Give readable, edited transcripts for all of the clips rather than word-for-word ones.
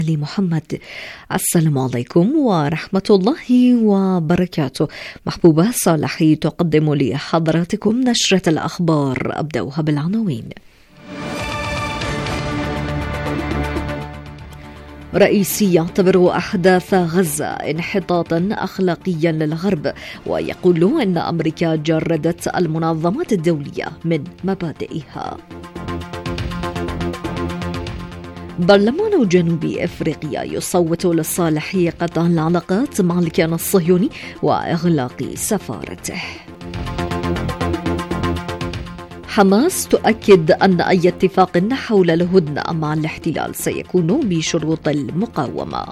محمد. السلام عليكم ورحمة الله وبركاته. محبوبة صالحي تقدم لحضراتكم نشرة الأخبار، أبدأها بالعناوين. رئيسي يعتبر أحداث غزة انحطاطا أخلاقيا للغرب، ويقول أن أمريكا جردت المنظمات الدولية من مبادئها. برلمان جنوب أفريقيا يصوت لصالح قطع العلاقات مع الكيان الصهيوني وإغلاق سفارته. حماس تؤكد أن أي اتفاق حول الهدنة مع الاحتلال سيكون بشروط المقاومة.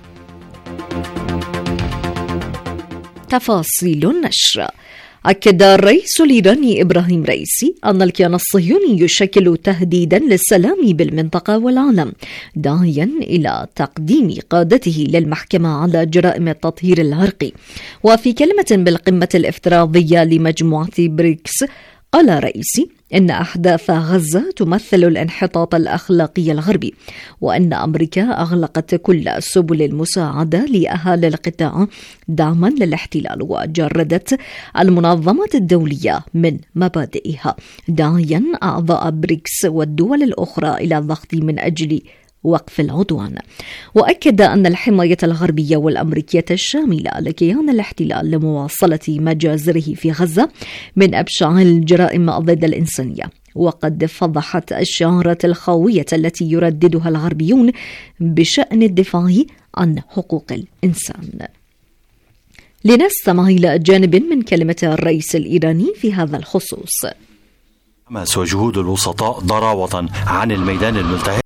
تفاصيل النشر. أكد الرئيس الإيراني إبراهيم رئيسي أن الكيان الصهيوني يشكل تهديدا للسلام بالمنطقة والعالم، داعيا إلى تقديم قادته للمحكمة على جرائم التطهير العرقي. وفي كلمة بالقمة الافتراضية لمجموعة بريكس، قال رئيسي إن أحداث غزة تمثل الانحطاط الأخلاقي الغربي، وأن أمريكا أغلقت كل سبل المساعدة لأهالي القطاع دعما للاحتلال، وجردت المنظمات الدولية من مبادئها، داعيا أعضاء بريكس والدول الأخرى إلى الضغط من أجل وقف العدوان. وأكد أن الحماية الغربية والأمريكية الشاملة لكيان الاحتلال لمواصلة مجازره في غزة من أبشع الجرائم ضد الإنسانية، وقد فضحت الشعارات الخاوية التي يرددها الغربيون بشأن الدفاع عن حقوق الإنسان. لنستمع إلى جانب من كلمة الرئيس الإيراني في هذا الخصوص. حماس وجهود الوسطاء ضراوة عن الميدان الملتهب.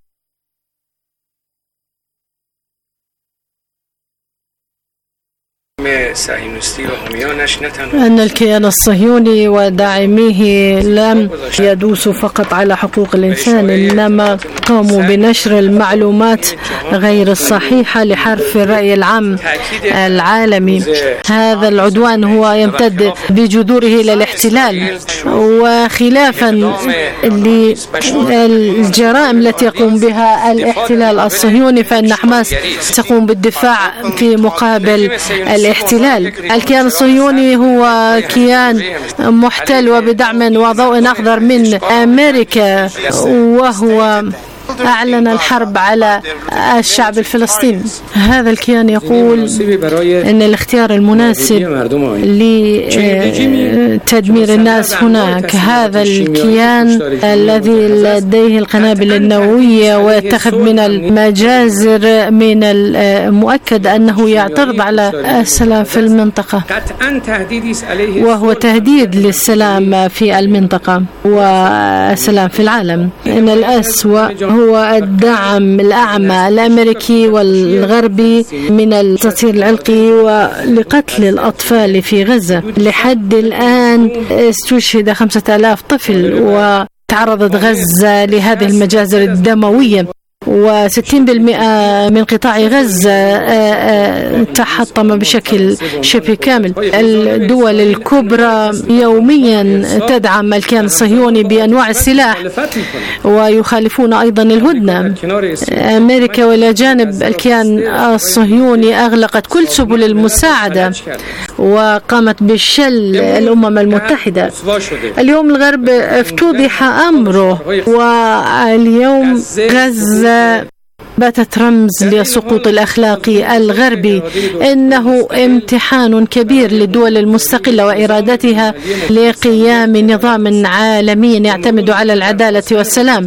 أن الكيان الصهيوني وداعميه لم يدوسوا فقط على حقوق الإنسان، إنما قاموا بنشر المعلومات غير الصحيحة لحرف الرأي العام العالمي. هذا العدوان هو يمتد بجذوره إلى الاحتلال، وخلافا للجرائم التي يقوم بها الاحتلال الصهيوني، فإن حماس تقوم بالدفاع في مقابل الاحتلال. الكيان الصهيوني هو كيان محتل وبدعم وضوء أخضر من أمريكا، وهو أعلن الحرب على الشعب الفلسطيني. هذا الكيان يقول أن الاختيار المناسب لتدمير الناس هناك. هذا الكيان الذي لديه القنابل النووية ويتخذ من المجازر من المؤكد أنه يعترض على السلام في المنطقة، وهو تهديد للسلام في المنطقة والسلام في العالم. إن الأسوأ هو الدعم الأعمى الأمريكي والغربي من التطهير العرقي ولقتل الأطفال في غزة. لحد الآن استشهد 5000 طفل، وتعرضت غزة لهذه المجازر الدموية، و60% من قطاع غزة تحطم بشكل شبه كامل. الدول الكبرى يوميا تدعم الكيان الصهيوني بأنواع السلاح، ويخالفون أيضا الهدنة. أمريكا وإلى جانب الكيان الصهيوني أغلقت كل سبل المساعدة وقامت بشل الأمم المتحدة. اليوم الغرب افتضح أمره، واليوم غزة باتت رمز للسقوط الأخلاقي الغربي. إنه امتحان كبير للدول المستقلة وإرادتها لقيام نظام عالمي يعتمد على العدالة والسلام.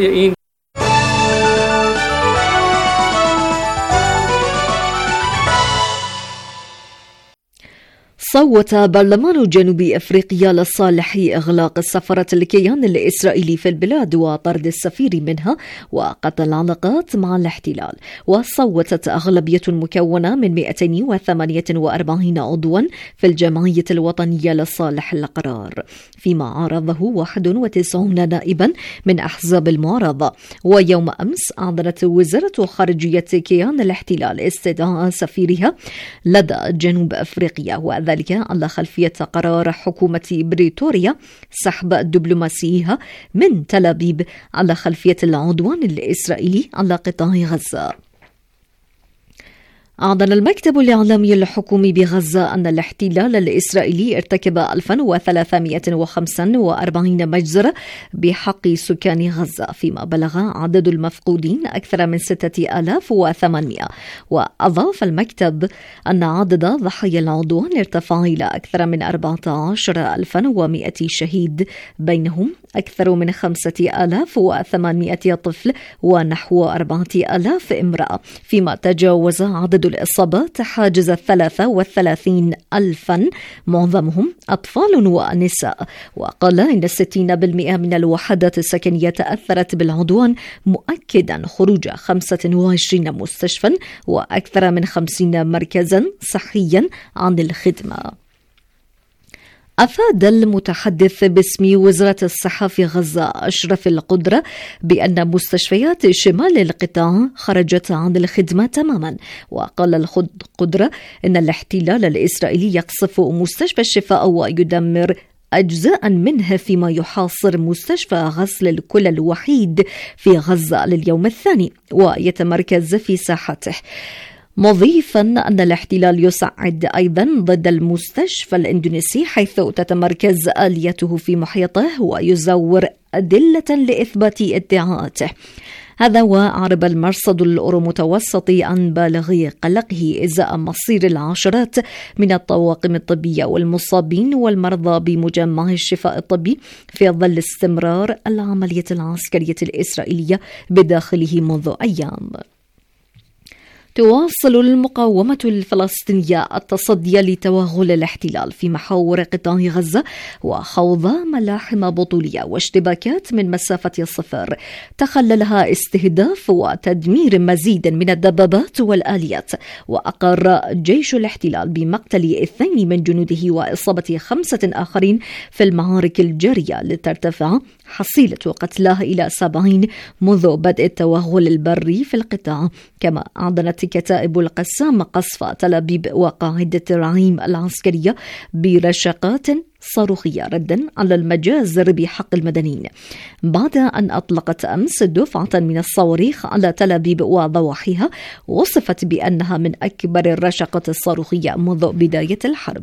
صوت برلمان جنوب أفريقيا لصالح إغلاق سفارة الكيان الإسرائيلي في البلاد وطرد السفير منها وقطع العلاقات مع الاحتلال. وصوتت أغلبية مكونة من 248 عضوا في الجمعية الوطنية لصالح القرار، فيما عارضه 91 نائبا من أحزاب المعارضة. ويوم أمس أعلنت وزارة خارجية كيان الاحتلال استدعاء سفيرها لدى جنوب أفريقيا، وذلك على خلفية قرار حكومة بريتوريا سحب دبلوماسيها من تل أبيب على خلفية العدوان الإسرائيلي على قطاع غزة. أعلن المكتب الإعلامي الحكومي بغزة أن الاحتلال الإسرائيلي ارتكب 2345 مجزرة بحق سكان غزة، فيما بلغ عدد المفقودين أكثر من 6800. وأضاف المكتب أن عدد ضحايا العدوان ارتفع إلى أكثر من 14100 شهيد، بينهم أكثر من 5800 طفل ونحو 4000 امرأة، فيما تجاوز عدد الإصابات حاجز 33,000 معظمهم أطفال ونساء. وقال إن 60% من الوحدات السكنية تأثرت بالعدوان، مؤكدا خروج 25 مستشفى وأكثر من 50 مركزا صحيا عن الخدمة. أفاد المتحدث باسم وزارة الصحة في غزة أشرف القدرة بأن مستشفيات شمال القطاع خرجت عن الخدمة تماما. وقال القدرة إن الاحتلال الإسرائيلي يقصف مستشفى الشفاء ويدمر أجزاء منها، فيما يحاصر مستشفى غسل الكلى الوحيد في غزة لليوم الثاني ويتمركز في ساحته، مضيفا أن الاحتلال يساعد أيضا ضد المستشفى الإندونيسي حيث تتمركز آليته في محيطه ويزور أدلة لإثبات ادعاءاته. هذا وأعرب المرصد الأورومتوسطي عن بالغ قلقه إزاء مصير العشرات من الطواقم الطبية والمصابين والمرضى بمجمع الشفاء الطبي في ظل استمرار العملية العسكرية الإسرائيلية بداخله منذ أيام. تواصل المقاومة الفلسطينية التصدي لتوغل الاحتلال في محاور قطاع غزة وخوض ملاحم بطولية واشتباكات من مسافة الصفر تخللها استهداف وتدمير مزيد من الدبابات والآليات. وأقر جيش الاحتلال بمقتل 2 من جنوده وإصابة 5 آخرين في المعارك الجارية، لترتفع حصيلة قتلاه إلى 70 منذ بدء التوغل البري في القطاع. كما أعلنت كتائب القسام قصف تل أبيب وقاعدة الرعيم العسكرية برشقات صاروخية ردا على المجازر بحق المدنيين، بعد أن أطلقت أمس دفعة من الصواريخ على تل أبيب وضواحيها وصفت بأنها من أكبر الرشقات الصاروخية منذ بداية الحرب.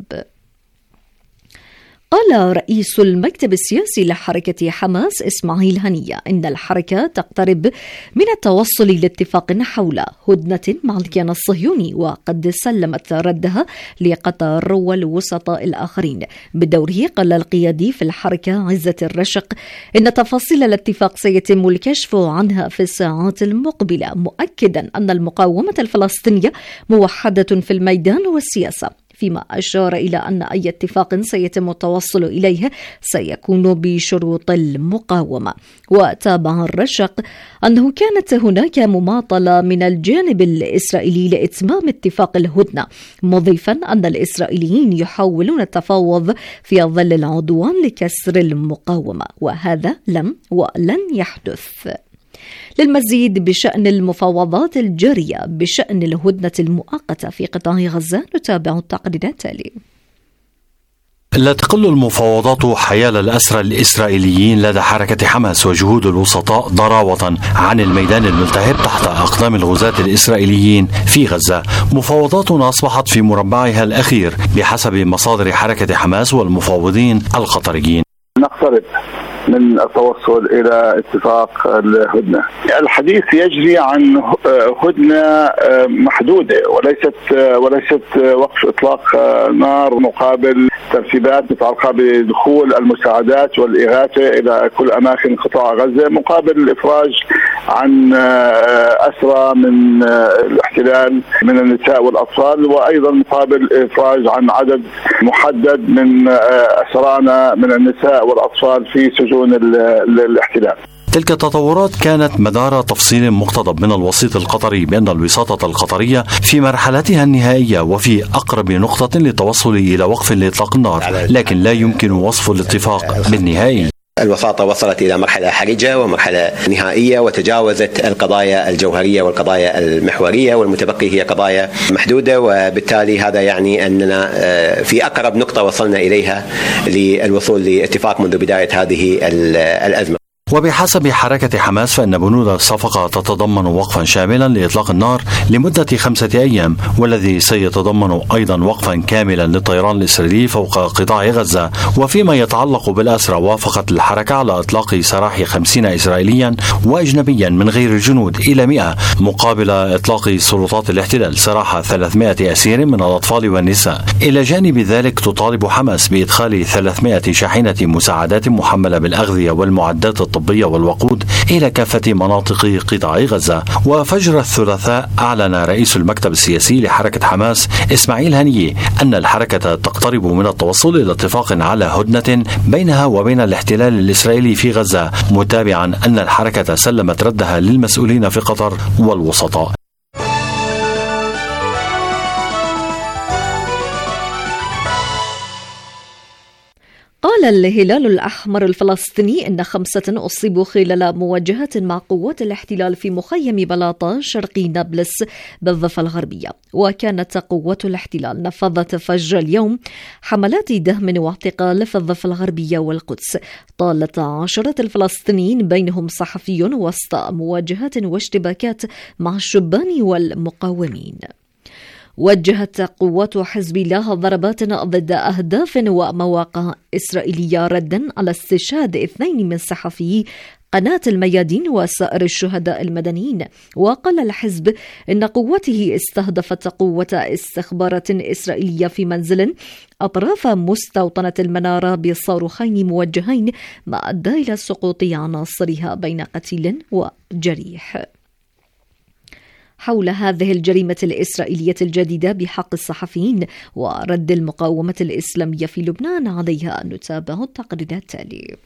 قال رئيس المكتب السياسي لحركة حماس إسماعيل هنية إن الحركة تقترب من التوصل لاتفاق حول هدنة مع الكيان الصهيوني، وقد سلمت ردها لقطر والوسطاء الآخرين. بدوره قال القيادي في الحركة عزة الرشق إن تفاصيل الاتفاق سيتم الكشف عنها في الساعات المقبلة، مؤكدا أن المقاومة الفلسطينية موحدة في الميدان والسياسة، فيما أشار إلى أن أي اتفاق سيتم التوصل إليه سيكون بشروط المقاومة. وتابع الرشق أنه كانت هناك مماطلة من الجانب الإسرائيلي لإتمام اتفاق الهدنة، مضيفا أن الإسرائيليين يحاولون التفاوض في ظل العدوان لكسر المقاومة، وهذا لم ولن يحدث. للمزيد بشأن المفاوضات الجارية بشأن الهدنة المؤقتة في قطاع غزة نتابع التقرير التالي. لا تقل المفاوضات حيال الأسرى الإسرائيليين لدى حركة حماس وجهود الوسطاء ضراوة عن الميدان الملتهب تحت أقدام الغزاة الإسرائيليين في غزة. مفاوضاتنا أصبحت في مربعها الأخير بحسب مصادر حركة حماس والمفاوضين القطريين. نقترب من التوصل إلى اتفاق الهدنة. الحديث يجري عن هدنة محدودة وليست وقف إطلاق نار مقابل ترتيبات متعلقة بدخول المساعدات والإغاثة إلى كل أماكن قطاع غزة، مقابل الإفراج عن أسرى من الاحتلال من النساء والأطفال، وأيضا مقابل الإفراج عن عدد محدد من أسرانا من النساء والأطفال في سجون الاحتلال. تلك التطورات كانت مدار تفصيل مقتضب من الوسيط القطري بأن الوساطة القطرية في مرحلتها النهائية وفي أقرب نقطة للتوصل إلى وقف لإطلاق النار، لكن لا يمكن وصف الاتفاق بالنهائي. الوساطة وصلت إلى مرحلة حرجة ومرحلة نهائية وتجاوزت القضايا الجوهرية والقضايا المحورية، والمتبقي هي قضايا محدودة، وبالتالي هذا يعني أننا في أقرب نقطة وصلنا إليها للوصول لاتفاق منذ بداية هذه الأزمة. وبحسب حركة حماس فإن بنود الصفقة تتضمن وقفا شاملا لإطلاق النار لمدة 5 أيام، والذي سيتضمن أيضا وقفا كاملا للطيران الإسرائيلي فوق قطاع غزة. وفيما يتعلق بالأسرى، وافقت الحركة على إطلاق سراح 50 إسرائيليا وأجنبيا من غير الجنود إلى 100، مقابل إطلاق سلطات الاحتلال سراح 300 أسير من الأطفال والنساء. إلى جانب ذلك تطالب حماس بإدخال 300 شاحنة مساعدات محملة بالأغذية والمعدات الطبية والوقود إلى كافة مناطق قطاع غزة. وفجر الثلاثاء أعلن رئيس المكتب السياسي لحركة حماس إسماعيل هنية أن الحركة تقترب من التوصل إلى اتفاق على هدنة بينها وبين الاحتلال الإسرائيلي في غزة، متابعا أن الحركة سلمت ردها للمسؤولين في قطر والوسطاء. قال الهلال الأحمر الفلسطيني إن 5 أصيبوا خلال مواجهة مع قوات الاحتلال في مخيم بلاطة شرقي نابلس بالضفة الغربية. وكانت قوات الاحتلال نفذت فجر اليوم حملات دهم واعتقال في الضفة الغربية والقدس طالت 10 الفلسطينيين بينهم صحفي وسط مواجهات واشتباكات مع الشبان والمقاومين. وجهت قوات حزب الله ضربات ضد أهداف ومواقع إسرائيلية ردا على استشهاد 2 من صحفيي قناة الميادين وسائر الشهداء المدنيين. وقال الحزب إن قوته استهدفت قوة استخبارات إسرائيلية في منزل أطراف مستوطنة المنارة بصاروخين موجهين، ما أدى إلى سقوط عناصرها بين قتيل وجريح. حول هذه الجريمة الإسرائيلية الجديدة بحق الصحفيين ورد المقاومة الإسلامية في لبنان عليها، نتابع التقرير التالي.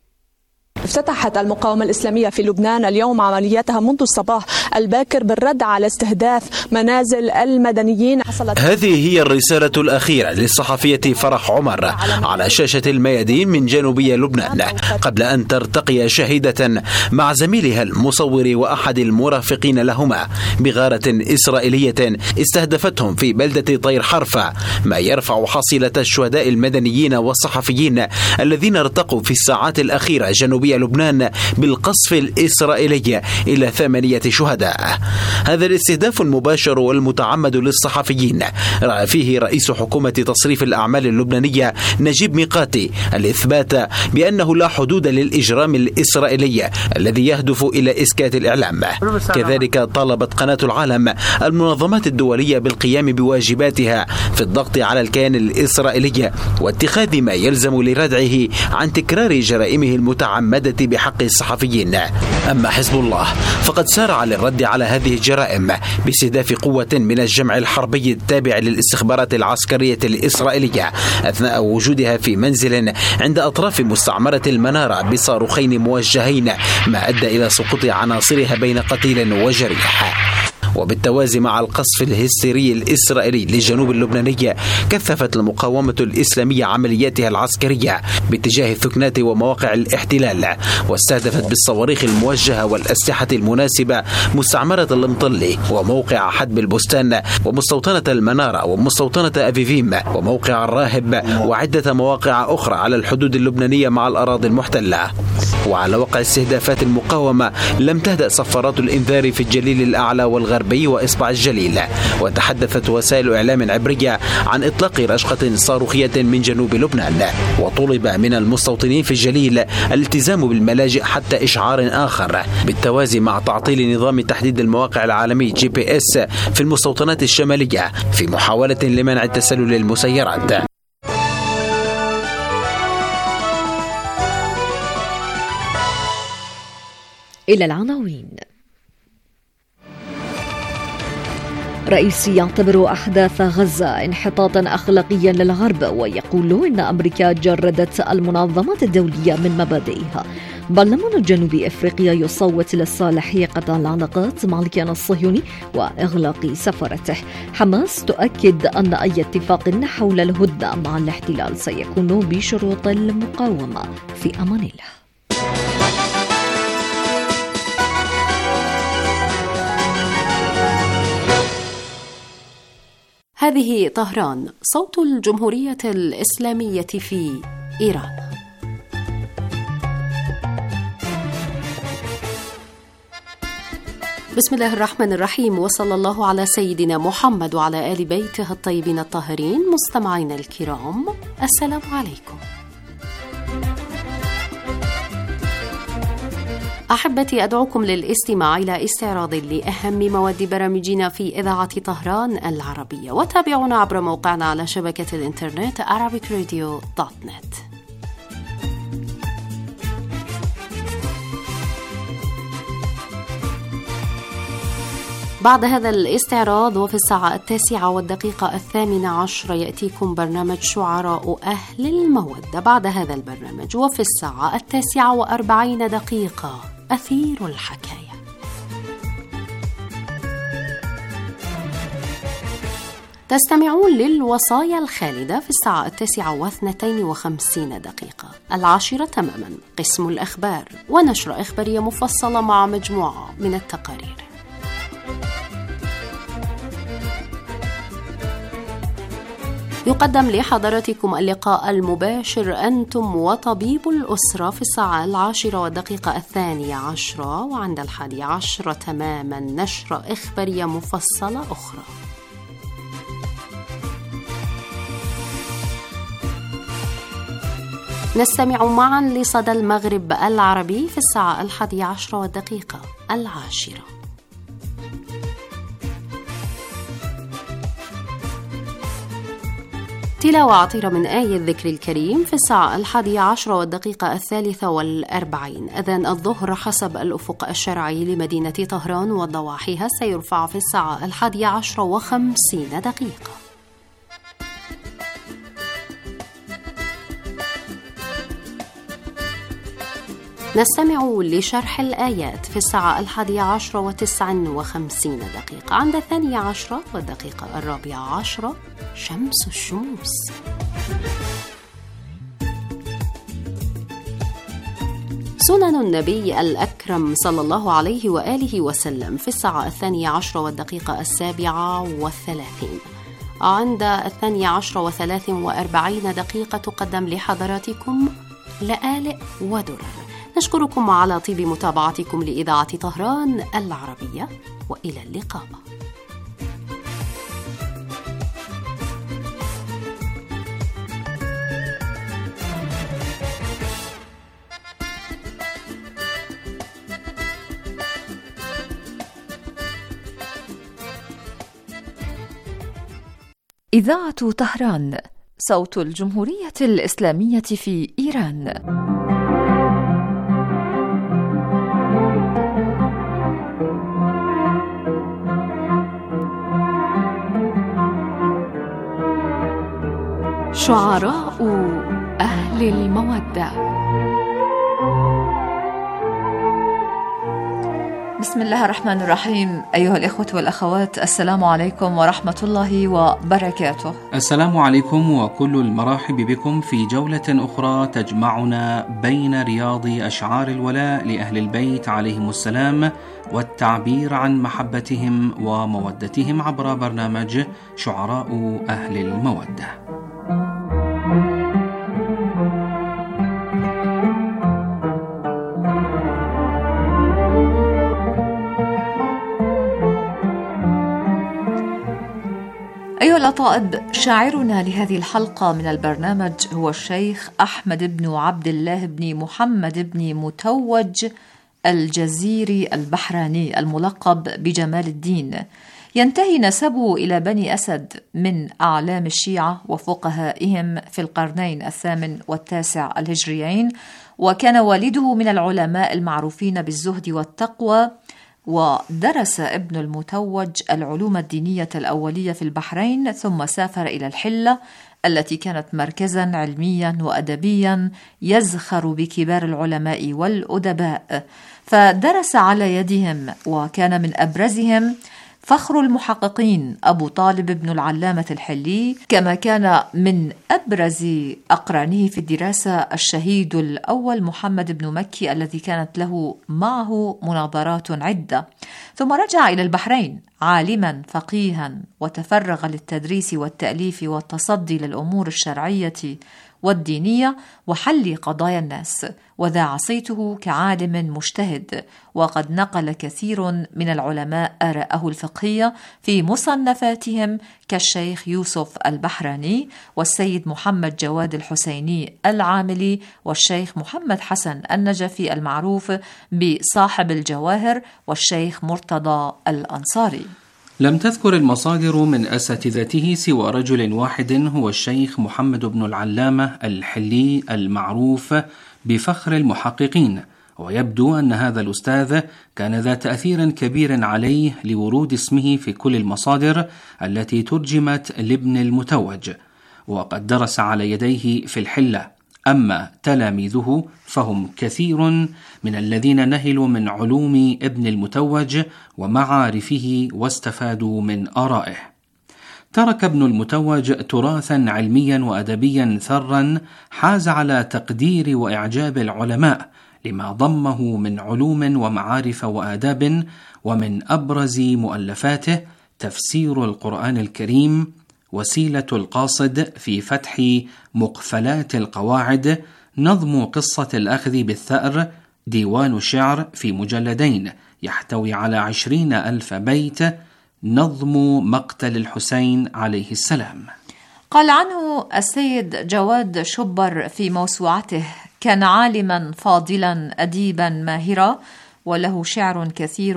افتتحت المقاومة الإسلامية في لبنان اليوم عملياتها منذ الصباح الباكر بالرد على استهداف منازل المدنيين. هذه هي الرسالة الأخيرة للصحفية فرح عمر على شاشة الميادين من جنوبي لبنان قبل أن ترتقي شهيدة مع زميلها المصور وأحد المرافقين لهما بغارة إسرائيلية استهدفتهم في بلدة طير حرفة، ما يرفع حصيلة الشهداء المدنيين والصحفيين الذين ارتقوا في الساعات الأخيرة جنوبي لبنان بالقصف الإسرائيلي إلى 8 شهداء. هذا الاستهداف المباشر والمتعمد للصحفيين رأى فيه رئيس حكومة تصريف الأعمال اللبنانية نجيب ميقاتي الإثبات بأنه لا حدود للإجرام الإسرائيلي الذي يهدف إلى إسكات الإعلام. كذلك طالبت قناة العالم المنظمات الدولية بالقيام بواجباتها في الضغط على الكيان الإسرائيلي واتخاذ ما يلزم لردعه عن تكرار جرائمه المتعمدة بحق الصحفيين. أما حزب الله فقد سارع للرد على هذه الجرائم باستهداف قوة من الجمع الحربي التابع للاستخبارات العسكرية الإسرائيلية أثناء وجودها في منزل عند أطراف مستعمرة المنارة بصاروخين موجهين، ما أدى إلى سقوط عناصرها بين قتيل وجريح. وبالتوازي مع القصف الهستيري الإسرائيلي للجنوب اللبناني، كثفت المقاومة الإسلامية عملياتها العسكرية باتجاه الثكنات ومواقع الاحتلال، واستهدفت بالصواريخ الموجهة والأسلحة المناسبة مستعمرة المطلي وموقع حدب البستان ومستوطنة المنارة ومستوطنة أفيفيم وموقع الراهب وعدة مواقع أخرى على الحدود اللبنانية مع الأراضي المحتلة. وعلى وقع استهدافات المقاومة لم تهدأ صفارات الإنذار في الجليل الأعلى والغربي وإصبع الجليل، وتحدثت وسائل إعلام عبرية عن إطلاق رشقة صاروخية من جنوب لبنان. وطلب من المستوطنين في الجليل الالتزام بالملاجئ حتى إشعار آخر، بالتوازي مع تعطيل نظام تحديد المواقع العالمي GPS في المستوطنات الشمالية في محاولة لمنع تسلل المسيرات. إلى العناوين. رئيسي يعتبر أحداث غزة انحطاطا أخلاقيا للغرب، ويقول إن أمريكا جردت المنظمات الدولية من مبادئها. برلمان جنوب أفريقيا يصوت لصالح قطع العلاقات مع الكيان الصهيوني وإغلاق سفارته. حماس تؤكد أن أي اتفاق حول الهدنة مع الاحتلال سيكون بشروط المقاومة. في أمان الله. هذه طهران، صوت الجمهورية الإسلامية في إيران. بسم الله الرحمن الرحيم، وصلى الله على سيدنا محمد وعلى آل بيته الطيبين الطاهرين. مستمعينا الكرام، السلام عليكم. أحبتي، أدعوكم للاستماع إلى استعراض لأهم مواد برامجنا في إذاعة طهران العربية، وتابعونا عبر موقعنا على شبكة الإنترنت arabicradio.net. بعد هذا الاستعراض وفي الساعة 9:08 يأتيكم برنامج شعراء أهل المودة. بعد هذا البرنامج وفي الساعة 9:40 أثير الحكاية. تستمعون للوصايا الخالدة في الساعة 9:52. 10 تماما قسم الأخبار ونشرة إخبارية مفصلة مع مجموعة من التقارير. يقدم لحضراتكم اللقاء المباشر أنتم وطبيب الأسرة في الساعة 10:12. وعند 11:00 تماما نشرة إخبارية مفصلة أخرى. نستمع معا لصدى المغرب العربي في الساعة 11:10. تلاوة عطيرة من آية الذكر الكريم في الساعة 11:43. أذان الظهر حسب الأفق الشرعي لمدينة طهران وضواحيها سيرفع في الساعة 11:50. نستمع لشرح الآيات في الساعة 11:59. عند 12:04 شمس الشموس. سنن النبي الأكرم صلى الله عليه وآله وسلم في الساعة 12:07. عند 12:43 تقدم لحضراتكم لآلئ ودرر. نشكركم على طيب متابعتكم لإذاعة طهران العربية، وإلى اللقاء. إذاعة طهران، صوت الجمهورية الإسلامية في إيران. شعراء أهل المودة. بسم الله الرحمن الرحيم. أيها الإخوة والأخوات، السلام عليكم ورحمة الله وبركاته. السلام عليكم وكل المراحب بكم في جولة أخرى تجمعنا بين رياض أشعار الولاء لأهل البيت عليهم السلام والتعبير عن محبتهم ومودتهم عبر برنامج شعراء أهل المودة. أيها الأطائب، شاعرنا لهذه الحلقة من البرنامج هو الشيخ أحمد بن عبد الله بن محمد بن متوج الجزيري البحراني الملقب بجمال الدين. ينتهي نسبه إلى بني أسد من أعلام الشيعة وفقهائهم في القرنين 8 و9 الهجريين، وكان والده من العلماء المعروفين بالزهد والتقوى. ودرس ابن المتوج العلوم الدينية الأولية في البحرين، ثم سافر إلى الحلة التي كانت مركزا علميا وأدبيا يزخر بكبار العلماء والأدباء، فدرس على يدهم، وكان من أبرزهم فخر المحققين أبو طالب بن العلامة الحلي، كما كان من أبرز أقرانه في الدراسة الشهيد الأول محمد بن مكي الذي كانت له معه مناظرات عدة. ثم رجع إلى البحرين عالما فقيها، وتفرغ للتدريس والتأليف والتصدي للأمور الشرعية والدينية وحل قضايا الناس، وذا عصيته كعالم مجتهد، وقد نقل كثير من العلماء آراءه الفقهية في مصنفاتهم كالشيخ يوسف البحراني والسيد محمد جواد الحسيني العاملي والشيخ محمد حسن النجفي المعروف بصاحب الجواهر والشيخ مرتضى الأنصاري. لم تذكر المصادر من أساتذته سوى رجل واحد هو الشيخ محمد بن العلامة الحلي المعروف بفخر المحققين، ويبدو أن هذا الأستاذ كان ذا تأثير كبير عليه لورود اسمه في كل المصادر التي ترجمت لابن المتوج، وقد درس على يديه في الحلة. أما تلاميذه فهم كثير من الذين نهلوا من علوم ابن المتوج ومعارفه واستفادوا من آرائه. ترك ابن المتوج تراثا علميا وأدبيا ثرا حاز على تقدير وإعجاب العلماء لما ضمه من علوم ومعارف وآداب، ومن أبرز مؤلفاته تفسير القرآن الكريم، وسيلة القاصد في فتح مقفلات القواعد، نظم قصة الأخذ بالثأر، ديوان الشعر في مجلدين يحتوي على 20,000 بيت، نظم مقتل الحسين عليه السلام. قال عنه السيد جواد شبر في موسوعته: كان عالما فاضلا أديبا ماهرا، وله شعر كثير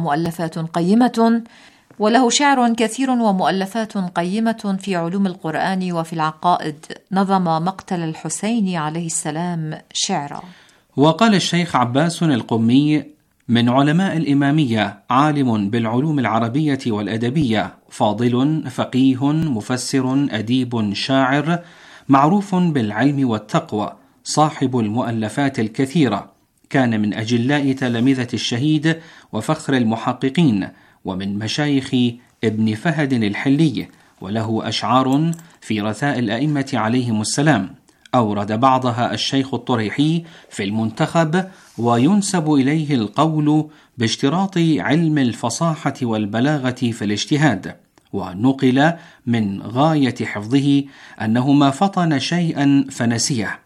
ومؤلفات قيمة في علوم القرآن وفي العقائد. نظم مقتل الحسين عليه السلام شعرا. وقال الشيخ عباس القمي: من علماء الإمامية، عالم بالعلوم العربية والأدبية، فاضل فقيه مفسر أديب شاعر، معروف بالعلم والتقوى، صاحب المؤلفات الكثيرة، كان من أجلاء تلامذة الشهيد وفخر المحققين، ومن مشايخ ابن فهد الحلي، وله أشعار في رثاء الأئمة عليهم السلام، أورد بعضها الشيخ الطريحي في المنتخب، وينسب إليه القول باشتراط علم الفصاحة والبلاغة في الاجتهاد، ونقل من غاية حفظه أنه ما فطن شيئا فنسيه.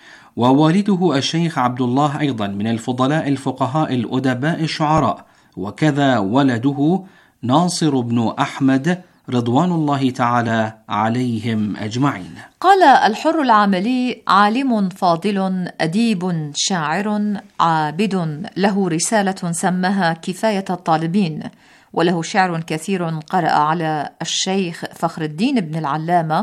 ووالده الشيخ عبد الله أيضا من الفضلاء الفقهاء الأدباء الشعراء، وكذا ولده ناصر بن أحمد رضوان الله تعالى عليهم أجمعين. قال الحر العاملي: عالم فاضل أديب شاعر عابد، له رسالة سماها كفاية الطالبين، وله شعر كثير قرأ على الشيخ فخر الدين بن العلامة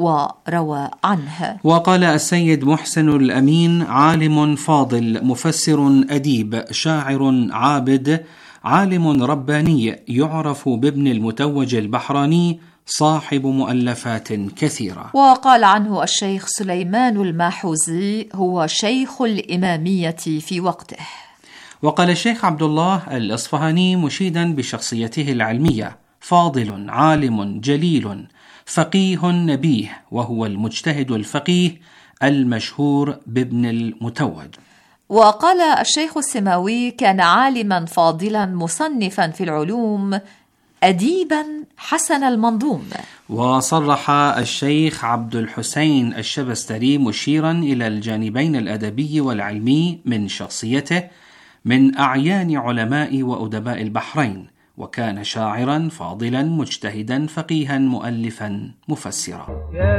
وروى عنه. وقال السيد محسن الأمين: عالم فاضل مفسر أديب شاعر عابد، عالم رباني يعرف بابن المتوج البحراني، صاحب مؤلفات كثيرة. وقال عنه الشيخ سليمان الماحوزي: هو شيخ الإمامية في وقته. وقال الشيخ عبد الله الأصفهاني مشيدا بشخصيته العلمية: فاضل عالم جليل فقيه نبيه، وهو المجتهد الفقيه المشهور بابن المتوج. وقال الشيخ السماوي: كان عالما فاضلا مصنفا في العلوم، أديبا حسن المنظوم. وصرح الشيخ عبد الحسين الشبستري مشيرا إلى الجانبين الأدبي والعلمي من شخصيته من أعيان علماء وأدباء البحرين، وكان شاعرا فاضلا مجتهدا فقيها مؤلفا مفسرا.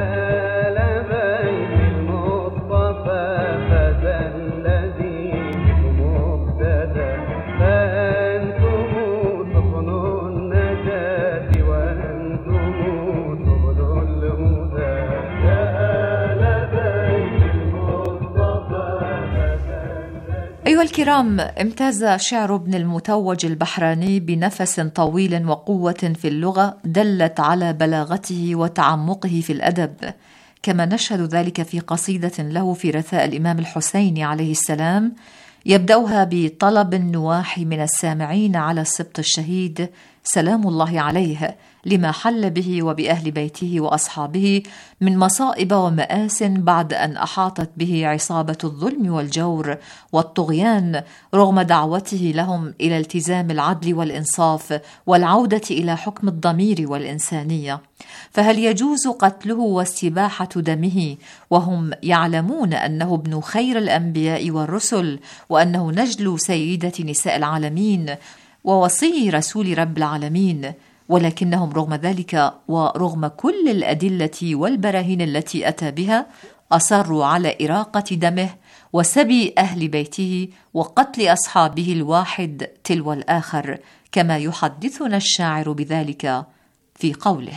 أيها الكرام، امتاز شعر ابن المتوج البحراني بنفس طويل وقوة في اللغة دلت على بلاغته وتعمقه في الأدب، كما نشهد ذلك في قصيدة له في رثاء الإمام الحسين عليه السلام، يبدأها بطلب النواح من السامعين على السبط الشهيد سلام الله عليه لما حل به وبأهل بيته وأصحابه من مصائب ومآس بعد أن أحاطت به عصابة الظلم والجور والطغيان، رغم دعوته لهم إلى التزام العدل والإنصاف والعودة إلى حكم الضمير والإنسانية. فهل يجوز قتله واستباحة دمه وهم يعلمون أنه ابن خير الأنبياء والرسل، وأنه نجل سيدة نساء العالمين ووصي رسول رب العالمين، ولكنهم رغم ذلك ورغم كل الأدلة والبراهين التي أتى بها أصروا على إراقة دمه وسبي أهل بيته وقتل أصحابه الواحد تلو الآخر، كما يحدثنا الشاعر بذلك في قوله: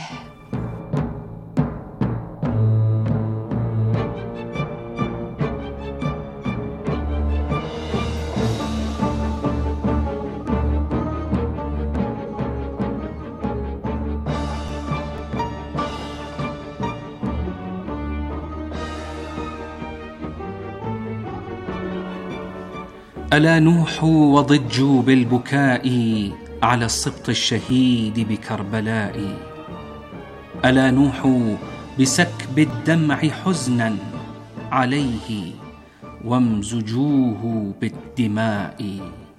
ألا نوحوا وضجوا بالبكاء على السبط الشهيد بكربلاء، ألا نوحوا بسكب الدمع حزنا عليه وامزجوه بالدماء،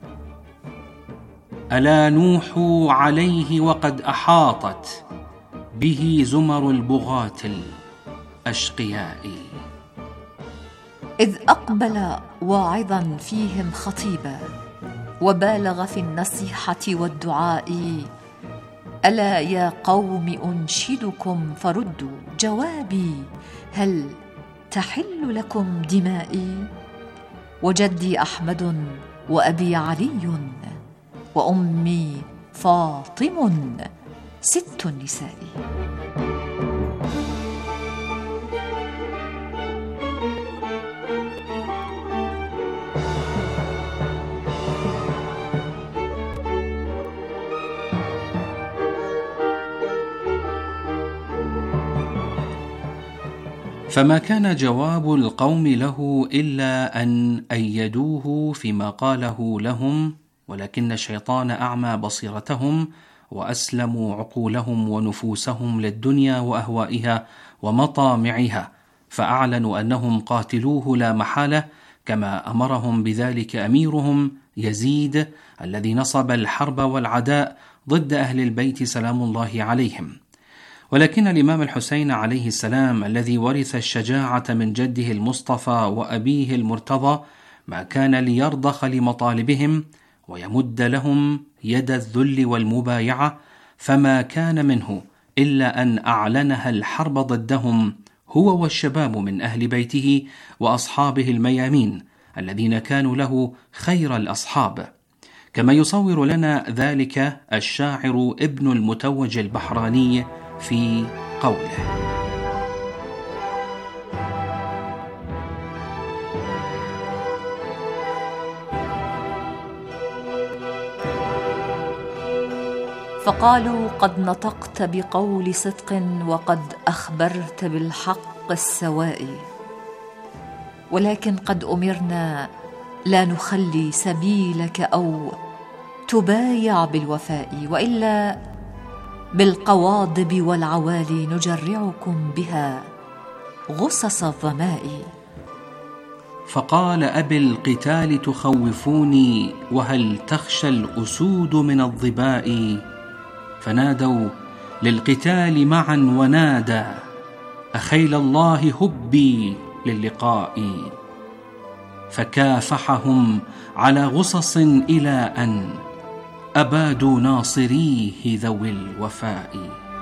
ألا نوحوا عليه وقد أحاطت به زمر البغاة الأشقياء. إذ أقبل واعظا فيهم خطيبا وبالغ في النصيحة والدعاء، ألا يا قوم أنشدكم فردوا جوابي، هل تحل لكم دمائي؟ وجدي أحمد وأبي علي وأمي فاطم ست النساء. فما كان جواب القوم له إلا أن أيدوه فيما قاله لهم، ولكن الشيطان أعمى بصيرتهم وأسلموا عقولهم ونفوسهم للدنيا وأهوائها ومطامعها، فأعلنوا أنهم قاتلوه لا محالة، كما أمرهم بذلك أميرهم يزيد الذي نصب الحرب والعداء ضد أهل البيت سلام الله عليهم. ولكن الإمام الحسين عليه السلام الذي ورث الشجاعة من جده المصطفى وأبيه المرتضى ما كان ليرضخ لمطالبهم ويمد لهم يد الذل والمبايعة، فما كان منه إلا أن أعلنها الحرب ضدهم هو والشباب من أهل بيته وأصحابه الميامين الذين كانوا له خير الأصحاب، كما يصور لنا ذلك الشاعر ابن المتوج البحراني في قوله: فقالوا قد نطقت بقول صدق وقد أخبرت بالحق السواء، ولكن قد أمرنا لا نخلي سبيلك أو تبايع بالوفاء، وإلا بالقواضب والعوالي نجرعكم بها غصص الظماء. فقال أبي القتال تخوفوني وهل تخشى الأسود من الظباء، فنادوا للقتال معا ونادى أخيل الله هبي للقاء، فكافحهم على غصص إلى أن أبادوا ناصريه ذوي الوفاء.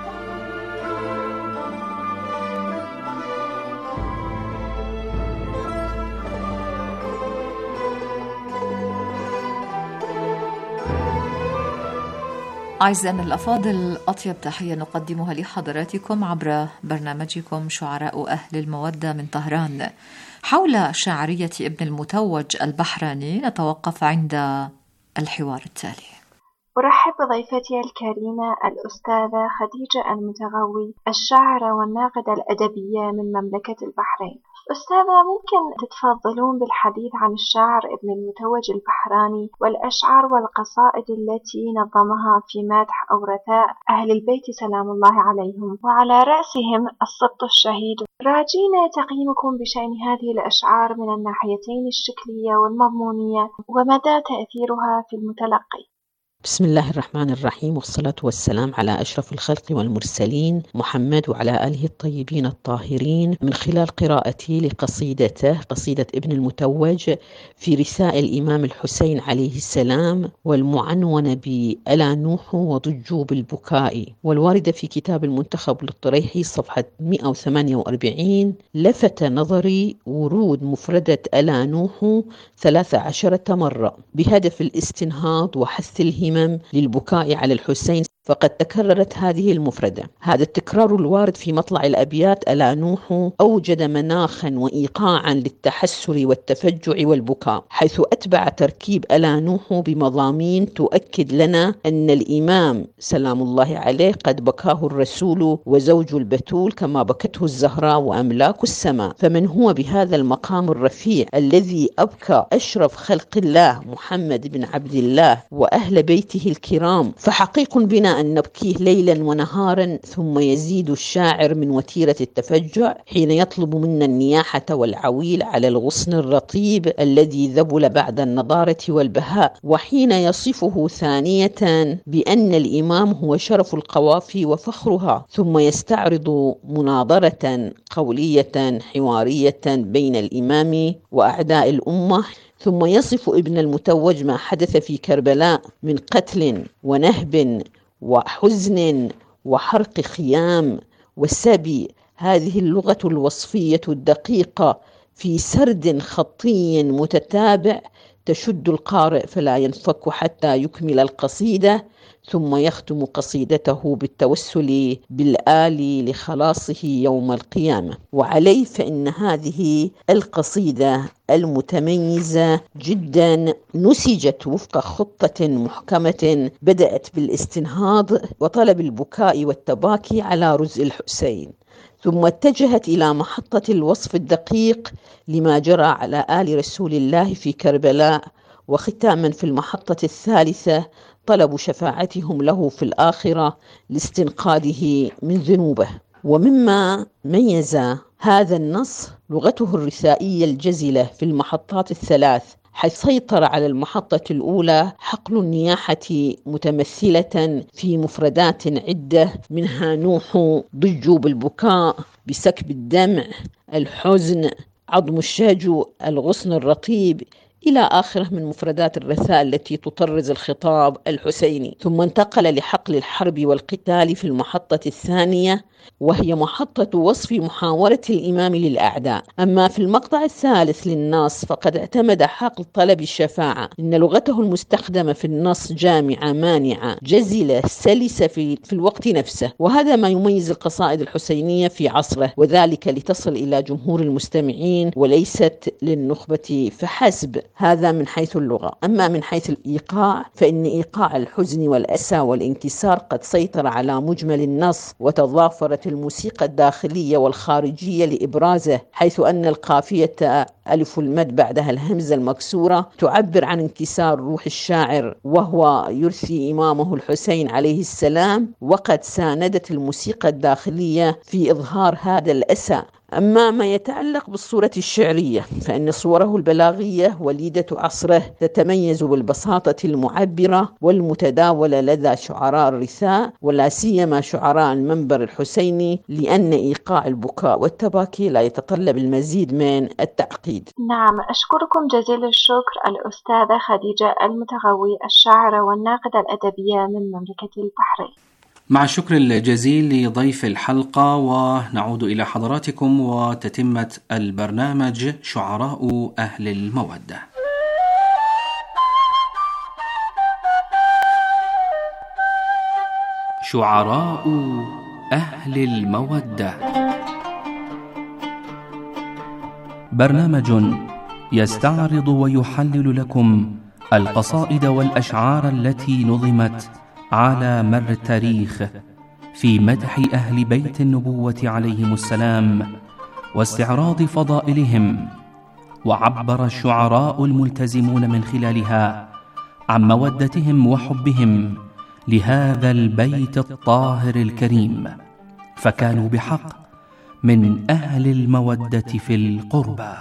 أعزائنا الأفاضل، أطيب تحية نقدمها لحضراتكم عبر برنامجكم شعراء أهل المودة من طهران. حول شاعرية ابن المتوج البحراني نتوقف عند الحوار التالي. أرحب بضيفتي الكريمة الأستاذة خديجة المتغوي، الشاعرة والناقدة الأدبية من مملكة البحرين. أستاذة، ممكن تتفضلون بالحديث عن الشاعر ابن المتوج البحراني والأشعار والقصائد التي نظمها في مدح أورثاء أهل البيت سلام الله عليهم، وعلى رأسهم السبط الشهيد. راجين تقييمكم بشأن هذه الأشعار من الناحيتين الشكلية والمضمونية، ومدى تأثيرها في المتلقي. بسم الله الرحمن الرحيم، والصلاة والسلام على أشرف الخلق والمرسلين محمد وعلى آله الطيبين الطاهرين. من خلال قراءتي لقصيدته، قصيدة ابن المتوج في رسائل الإمام الحسين عليه السلام، والمعنونة بألا نوح وضجوب البكاء، والواردة في كتاب المنتخب للطريحي صفحة 148، لفت نظري ورود مفردة ألا نوح 13 مرة بهدف الاستنهاض وحث الهمم للبكاء على الحسين، فقد تكررت هذه المفردة. هذا التكرار الوارد في مطلع الأبيات ألا نوح أوجد مناخا وإيقاعا للتحسر والتفجع والبكاء، حيث أتبع تركيب ألا نوح بمضامين تؤكد لنا أن الإمام سلام الله عليه قد بكاه الرسول وزوج البتول كما بكته الزهراء وأملاك السماء. فمن هو بهذا المقام الرفيع الذي أبكى أشرف خلق الله محمد بن عبد الله وأهل بيته الكرام، فحقيق بنا أن نبكيه ليلا ونهارا. ثم يزيد الشاعر من وتيرة التفجع حين يطلب منا النياحة والعويل على الغصن الرطيب الذي ذبل بعد النضارة والبهاء، وحين يصفه ثانية بأن الإمام هو شرف القوافي وفخرها، ثم يستعرض مناظرة قولية حوارية بين الإمام وأعداء الأمة، ثم يصف ابن المتوج ما حدث في كربلاء من قتل ونهب وحزن وحرق خيام وسبي. هذه اللغة الوصفية الدقيقة في سرد خطي متتابع تشد القارئ فلا ينفك حتى يكمل القصيدة، ثم يختم قصيدته بالتوسل بالآل لخلاصه يوم القيامة. وعليه فإن هذه القصيدة المتميزة جدا نسجت وفق خطة محكمة بدأت بالاستنهاض وطلب البكاء والتباكي على رزء الحسين، ثم اتجهت إلى محطة الوصف الدقيق لما جرى على آل رسول الله في كربلاء، وختاما في المحطة الثالثة طلب شفاعتهم له في الآخرة لاستنقاذه من ذنوبه. ومما ميز هذا النص لغته الرثائية الجزلة في المحطات الثلاث، حيث سيطر على المحطة الأولى حقل النياحة متمثلة في مفردات عدة، منها نوح، ضجوب البكاء، بسكب الدمع، الحزن، عظم الشهج، الغصن الرطيب، إلى آخره من مفردات الرثاء التي تطرز الخطاب الحسيني. ثم انتقل لحقل الحرب والقتال في المحطة الثانية، وهي محطة وصف محاورة الإمام للأعداء. أما في المقطع الثالث للنص فقد اعتمد حقل طلب الشفاعة، إن لغته المستخدمة في النص جامعة مانعة جزلة سلسة في الوقت نفسه، وهذا ما يميز القصائد الحسينية في عصره، وذلك لتصل إلى جمهور المستمعين وليست للنخبة فحسب. هذا من حيث اللغة. أما من حيث الإيقاع فإن إيقاع الحزن والأسى والانكسار قد سيطر على مجمل النص، وتضافرت الموسيقى الداخلية والخارجية لإبرازه، حيث أن القافية ألف المد بعدها الهمزة المكسورة تعبر عن انكسار روح الشاعر وهو يرثي إمامه الحسين عليه السلام، وقد ساندت الموسيقى الداخلية في إظهار هذا الأسى. أما ما يتعلق بالصورة الشعرية فإن صوره البلاغية وليدة عصره تتميز بالبساطة المعبرة والمتداولة لدى شعراء الرثاء، ولا سيما شعراء المنبر الحسيني، لأن إيقاع البكاء والتباكي لا يتطلب المزيد من التعقيد. نعم، أشكركم جزيل الشكر الأستاذة خديجة المتغوي، الشاعرة والناقدة الأدبية من مملكة البحرين. مع الشكر الجزيل لضيف الحلقة، ونعود إلى حضراتكم وتتمة البرنامج شعراء أهل المودة. شعراء أهل المودة، برنامج يستعرض ويحلل لكم القصائد والأشعار التي نظمت على مر التاريخ في مدح أهل بيت النبوة عليهم السلام واستعراض فضائلهم، وعبر الشعراء الملتزمون من خلالها عن مودتهم وحبهم لهذا البيت الطاهر الكريم، فكانوا بحق من أهل المودة في القربى.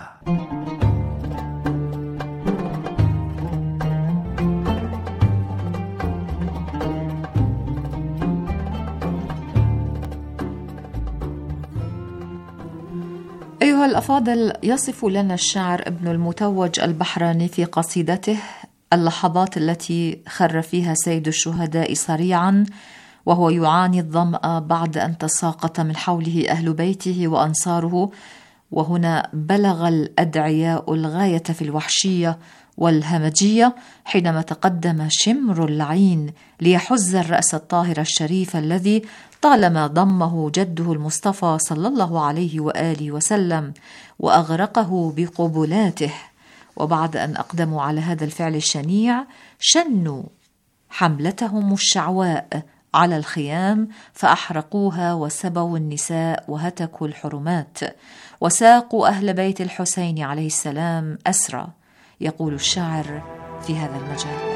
أيها الأفاضل، يصف لنا الشاعر ابن المتوج البحراني في قصيدته اللحظات التي خر فيها سيد الشهداء صريعا وهو يعاني الظمأ بعد أن تساقط من حوله أهل بيته وأنصاره، وهنا بلغ الأدعياء الغاية في الوحشية والهمجية حينما تقدم شمر العين ليحز الرأس الطاهر الشريف الذي طالما ضمه جده المصطفى صلى الله عليه وآله وسلم وأغرقه بقبلاته. وبعد أن أقدموا على هذا الفعل الشنيع شنوا حملتهم الشعواء على الخيام فأحرقوها وسبوا النساء وهتكوا الحرمات وساقوا أهل بيت الحسين عليه السلام أسرى. يقول الشاعر في هذا المجال: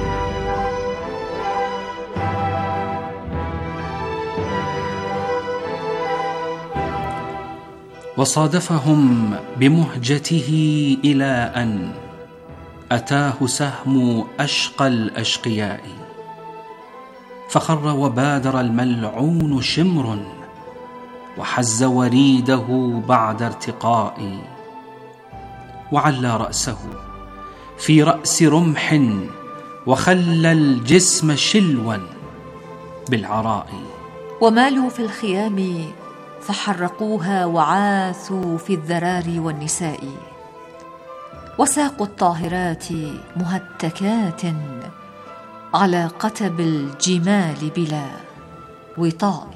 وصادفهم بمهجته إلى أن أتاه سهم أشقى الأشقياء، فخر وبادر الملعون شمر وحز وريده بعد ارتقاء، وعلى رأسه في رأس رمح وخلى الجسم شلوا بالعراء، ومالوا في الخيام فحرقوها وعاثوا في الذراري والنساء، وساقوا الطاهرات مهتكات على قتب الجمال بلا وطاء.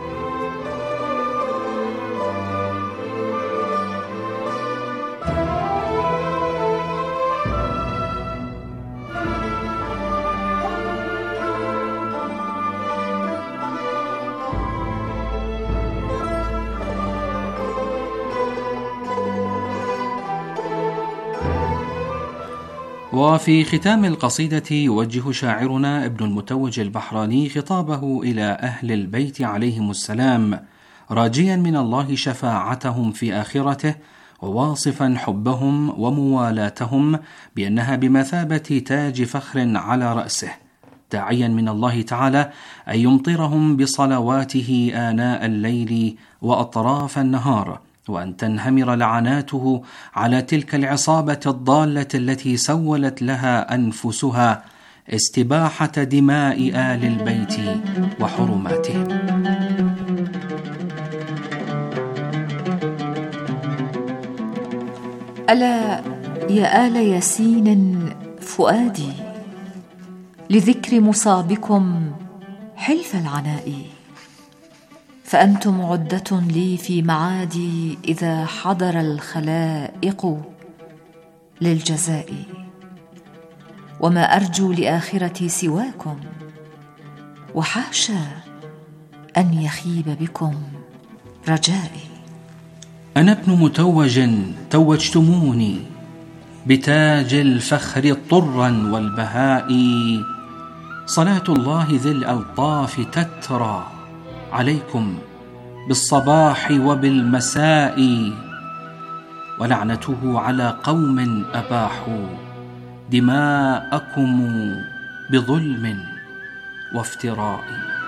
وفي ختام القصيدة يوجه شاعرنا ابن المتوج البحراني خطابه إلى أهل البيت عليهم السلام، راجيا من الله شفاعتهم في آخرته، وواصفا حبهم وموالاتهم بأنها بمثابة تاج فخر على رأسه، داعيا من الله تعالى أن يمطرهم بصلواته آناء الليل وأطراف النهار، وأن تنهمر لعناته على تلك العصابة الضالة التي سولت لها أنفسها استباحة دماء آل البيت وحرماتهم. ألا يا آل ياسين فؤادي لذكر مصابكم حلف العناء، فأنتم عدة لي في معادي إذا حضر الخلائق للجزاء، وما أرجو لآخرتي سواكم، وحاشا أن يخيب بكم رجائي. أنا ابن متوج توجتموني بتاج الفخر طرا والبهاء، صلاة الله ذي الألطاف تترى عليكم بالصباح وبالمساء، ولعنته على قوم أباحوا دماءكم بظلم وافتراء.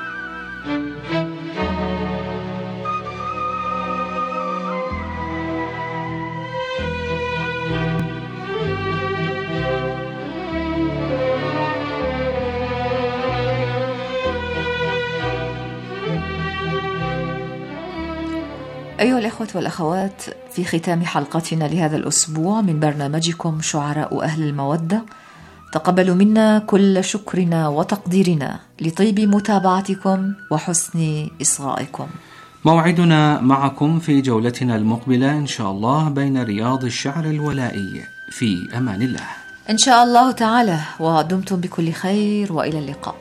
أيها الإخوة والأخوات، في ختام حلقتنا لهذا الأسبوع من برنامجكم شعراء أهل المودة، تقبلوا منا كل شكرنا وتقديرنا لطيب متابعتكم وحسن إصغائكم. موعدنا معكم في جولتنا المقبلة إن شاء الله بين رياض الشعر الولائي. في أمان الله إن شاء الله تعالى، ودمتم بكل خير وإلى اللقاء.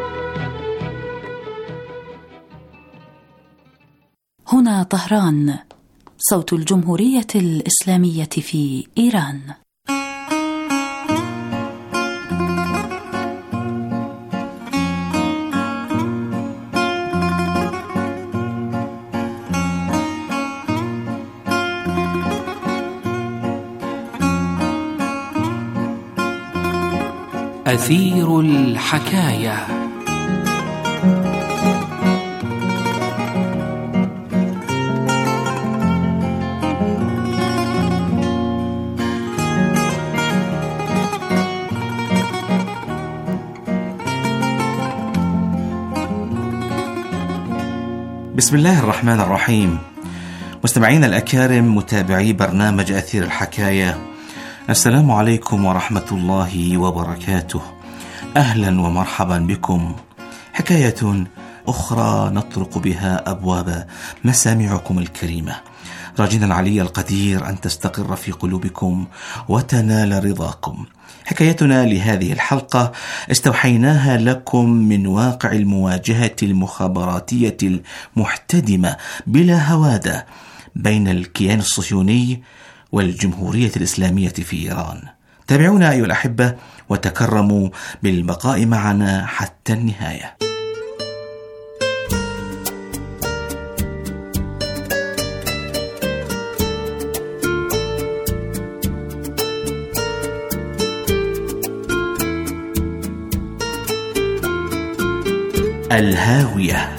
هنا طهران. صوت الجمهورية الإسلامية في إيران. أثير الحكاية. بسم الله الرحمن الرحيم. مستمعين الأكارم، متابعي برنامج أثير الحكاية، السلام عليكم ورحمة الله وبركاته. أهلا ومرحبا بكم. حكاية أخرى نطرق بها أبواب مسامعكم الكريمة، راجين العلي القدير أن تستقر في قلوبكم وتنال رضاكم. حكايتنا لهذه الحلقة استوحيناها لكم من واقع المواجهة المخابراتية المحتدمة بلا هوادة بين الكيان الصهيوني والجمهورية الإسلامية في إيران. تابعونا أيها الأحبة وتكرموا بالبقاء معنا حتى النهاية. الهاوية.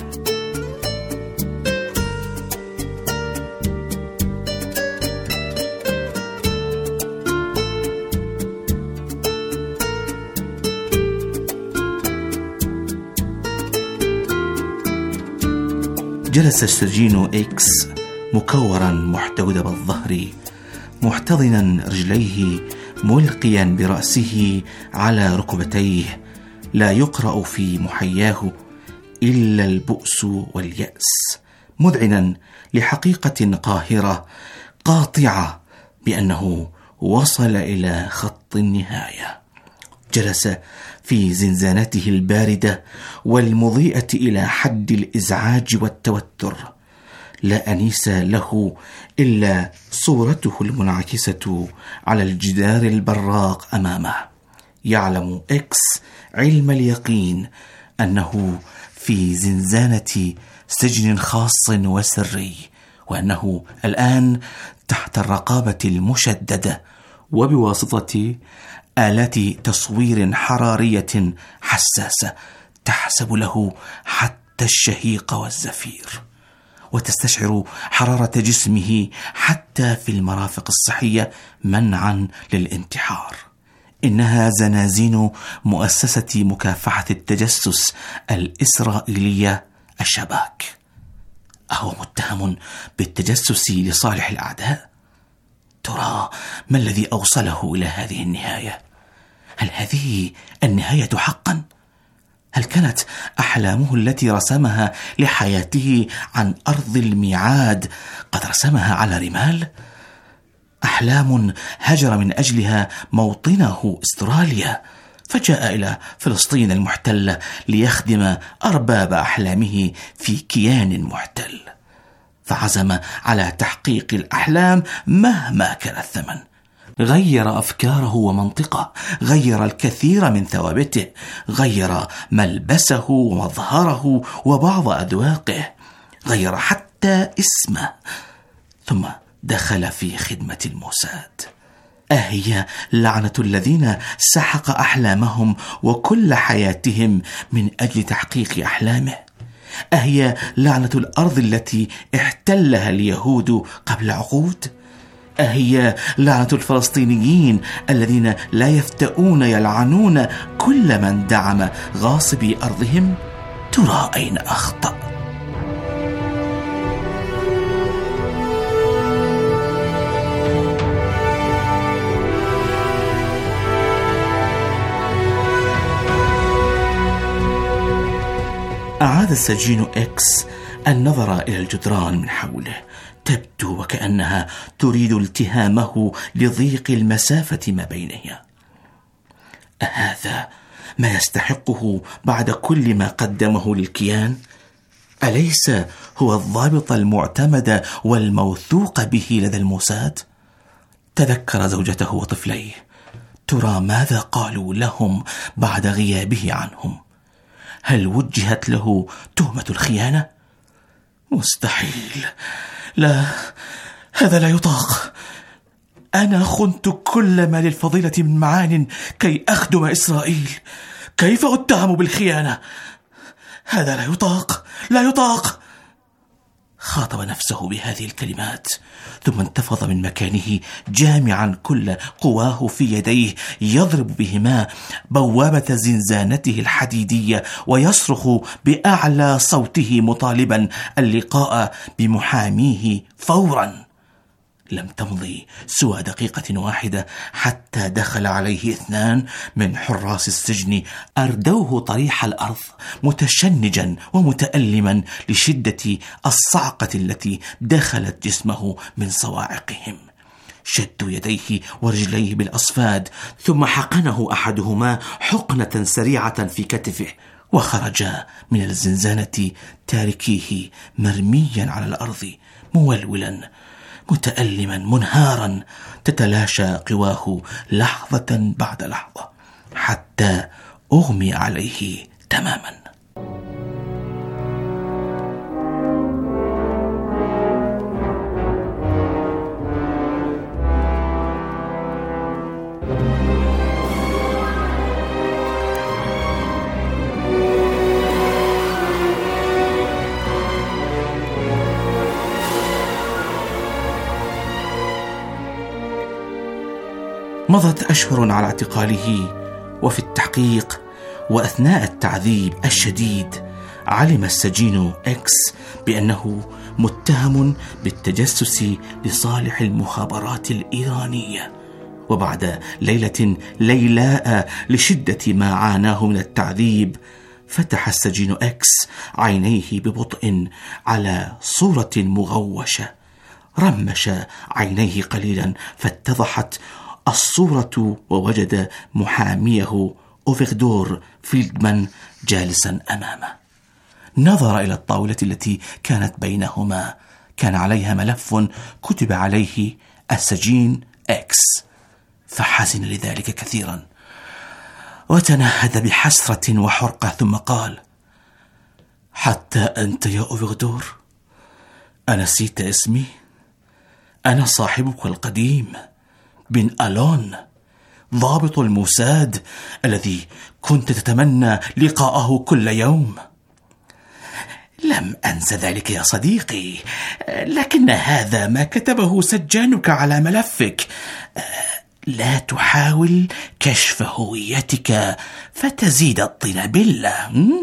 جلس السجين إكس مكورا محتودب الظهر، محتضنا رجليه، ملقيا برأسه على ركبتيه، لا يقرأ في محياه إلا البؤس واليأس، مذعنا لحقيقة قاهرة قاطعة بأنه وصل إلى خط النهاية. جلس في زنزانته الباردة والمضيئة إلى حد الإزعاج والتوتر، لا أنيس له إلا صورته المنعكسة على الجدار البراق أمامه. يعلم إكس علم اليقين أنه في زنزانة سجن خاص وسري، وأنه الآن تحت الرقابة المشددة وبواسطة آلات تصوير حرارية حساسة تحسب له حتى الشهيق والزفير، وتستشعر حرارة جسمه حتى في المرافق الصحية منعا للانتحار. إنها زنازين مؤسسة مكافحة التجسس الإسرائيلية الشباك. أهو متهم بالتجسس لصالح الأعداء؟ ترى ما الذي أوصله إلى هذه النهاية؟ هل هذه النهاية حقا؟ هل كانت أحلامه التي رسمها لحياته عن أرض الميعاد قد رسمها على رمال؟ أحلام هجر من أجلها موطنه استراليا، فجاء إلى فلسطين المحتلة ليخدم أرباب أحلامه في كيان محتل، فعزم على تحقيق الأحلام مهما كان الثمن. غير أفكاره ومنطقه، غير الكثير من ثوابته، غير ملبسه ومظهره وبعض أذواقه، غير حتى اسمه، ثم دخل في خدمة الموساد. أهي لعنة الذين سحق أحلامهم وكل حياتهم من أجل تحقيق أحلامه. أهي لعنة الأرض التي احتلها اليهود قبل عقود. أهي لعنة الفلسطينيين الذين لا يفتؤون يلعنون كل من دعم غاصبي أرضهم. ترى أين أخطأ؟ أعاد السجين إكس النظر إلى الجدران من حوله، تبدو وكأنها تريد التهامه لضيق المسافة ما بينها. أهذا ما يستحقه بعد كل ما قدمه للكيان؟ أليس هو الضابط المعتمد والموثوق به لدى الموساد. تذكر زوجته وطفليه، ترى ماذا قالوا لهم بعد غيابه عنهم؟ هل وجهت له تهمة الخيانة؟ مستحيل، لا، هذا لا يطاق. أنا خنت كل ما للفضيلة من معان كي أخدم إسرائيل، كيف أتهم بالخيانة؟ هذا لا يطاق، لا يطاق. خاطب نفسه بهذه الكلمات، ثم انتفض من مكانه جامعا كل قواه في يديه، يضرب بهما بوابة زنزانته الحديدية ويصرخ بأعلى صوته مطالبا اللقاء بمحاميه فورا. لم تمضي سوى دقيقة واحدة حتى دخل عليه 2 من حراس السجن، أردوه طريح الأرض متشنجا ومتألما لشدة الصعقة التي دخلت جسمه من صواعقهم. شدوا يديه ورجليه بالأصفاد، ثم حقنه أحدهما حقنة سريعة في كتفه، وخرجا من الزنزانة تاركيه مرميا على الأرض مولولا متألما منهارا، تتلاشى قواه لحظة بعد لحظة حتى أغمي عليه تماما. مضت أشهر على اعتقاله وفي التحقيق، وأثناء التعذيب الشديد علم السجين إكس بأنه متهم بالتجسس لصالح المخابرات الإيرانية. وبعد ليلة ليلاء لشدة ما عاناه من التعذيب، فتح السجين إكس عينيه ببطء على صورة مغوشة. رمش عينيه قليلا فاتضحت الصورة، ووجد محاميه أوفيغدور فيلدمان جالسا أمامه. نظر إلى الطاولة التي كانت بينهما، كان عليها ملف كتب عليه السجين إكس، فحزن لذلك كثيرا وتنهد بحسرة وحرقة، ثم قال: حتى أنت يا أوفيغدور أنسيت اسمي؟ أنا صاحبك القديم بن ألون، ضابط الموساد الذي كنت تتمنى لقاءه كل يوم. لم أنس ذلك يا صديقي، لكن هذا ما كتبه سجانك على ملفك. لا تحاول كشف هويتك فتزيد الطين بلة.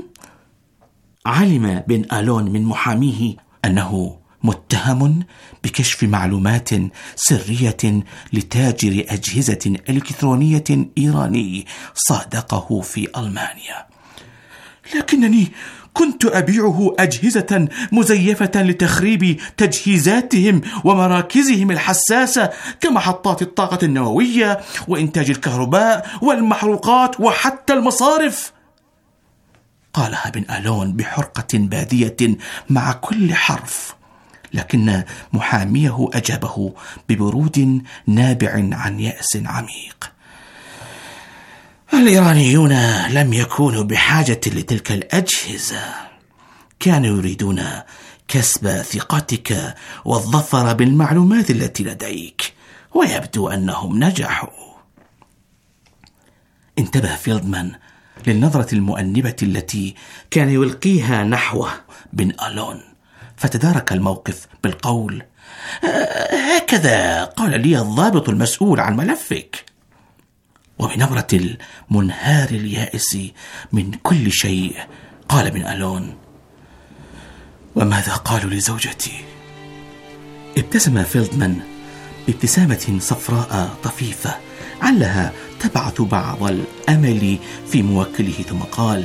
علم بن ألون من محاميه أنه متهم بكشف معلومات سرية لتاجر أجهزة إلكترونية إيراني صادقه في ألمانيا، لكنني كنت أبيعه أجهزة مزيفة لتخريب تجهيزاتهم ومراكزهم الحساسة كمحطات الطاقة النووية وإنتاج الكهرباء والمحروقات وحتى المصارف. قالها بن ألون بحرقة بادية مع كل حرف، لكن محاميه أجابه ببرود نابع عن يأس عميق. الإيرانيون لم يكونوا بحاجة لتلك الأجهزة، كانوا يريدون كسب ثقتك والظفر بالمعلومات التي لديك، ويبدو أنهم نجحوا. انتبه فيلدمان للنظرة المؤنبة التي كان يلقيها نحوه بن ألون، فتدارك الموقف بالقول: هكذا قال لي الضابط المسؤول عن ملفك. وبنبرة المنهار اليائس من كل شيء قال بن ألون: وماذا قالوا لزوجتي؟ ابتسم فيلدمان بابتسامة صفراء طفيفة علها تبعث بعض الأمل في موكله، ثم قال: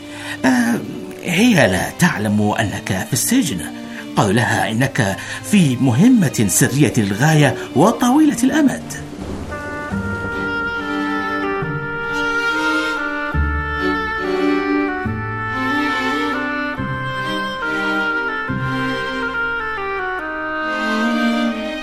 هي لا تعلم أنك في السجن. قالوا لها إنك في مهمة سرية للغاية وطويلة الأمد.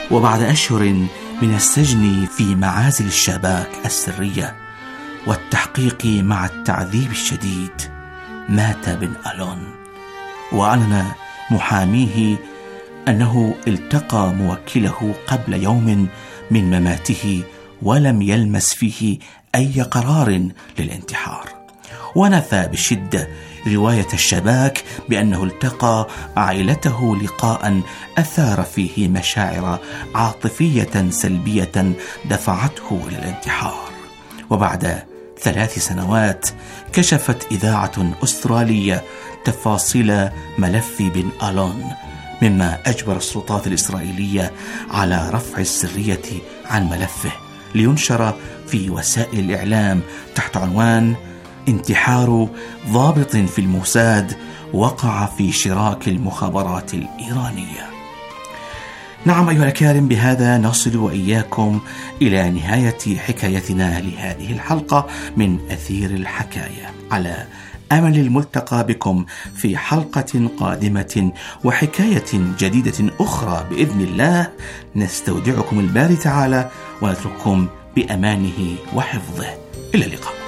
وبعد أشهر من السجن في معازل الشباك السرية والتحقيق مع التعذيب الشديد مات بن ألون. وأعلن محاميه أنه التقى موكله قبل يوم من مماته ولم يلمس فيه أي قرار للانتحار، ونفى بشدة رواية الشباك بأنه التقى عائلته لقاء أثار فيه مشاعر عاطفية سلبية دفعته إلى الانتحار. وبعد 3 سنوات كشفت إذاعة أسترالية تفاصيل ملف بن ألون، مما أجبر السلطات الإسرائيلية على رفع السرية عن ملفه لينشر في وسائل الإعلام تحت عنوان انتحار ضابط في الموساد وقع في شراك المخابرات الإيرانية. نعم أيها الأكارم، بهذا نصل وإياكم إلى نهاية حكايتنا لهذه الحلقة من أثير الحكاية، على أمل الملتقى بكم في حلقة قادمة وحكاية جديدة أخرى بإذن الله. نستودعكم الباري تعالى ونترككم بأمانه وحفظه. إلى اللقاء.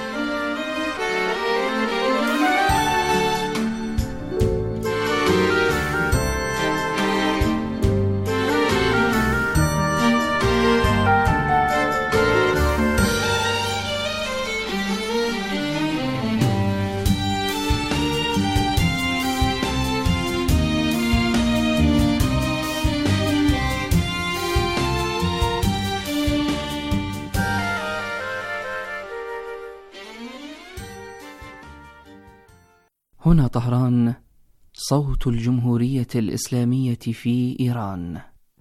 هنا طهران، صوت الجمهورية الإسلامية في إيران.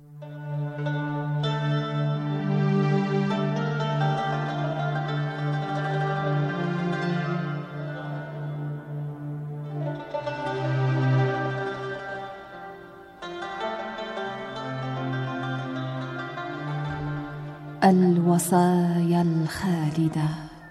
الوصايا الخالدة.